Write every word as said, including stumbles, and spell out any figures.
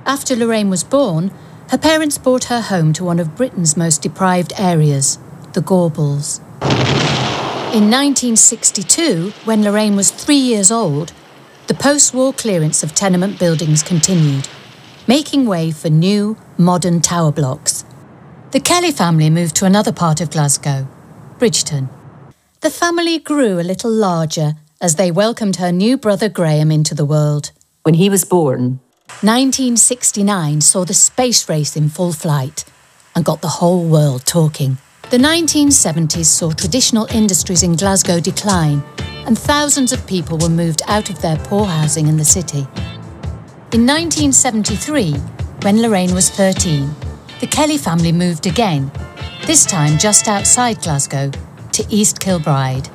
After Lorraine was born, her parents brought her home to one of Britain's most deprived areas, the Gorbals. In nineteen sixty-two, when Lorraine was three years old, the post-war clearance of tenement buildings continued, making way for new, modern tower blocks. The Kelly family moved to another part of Glasgow, Bridgeton. The family grew a little larger as they welcomed her new brother Graham into the world. When he was born, nineteen sixty-nine saw the space race in full flight and got the whole world talking. The nineteen seventies saw traditional industries in Glasgow decline, and thousands of people were moved out of their poor housing in the city. In nineteen seventy-three, when Lorraine was thirteen, the Kelly family moved again, this time just outside Glasgow, to East Kilbride.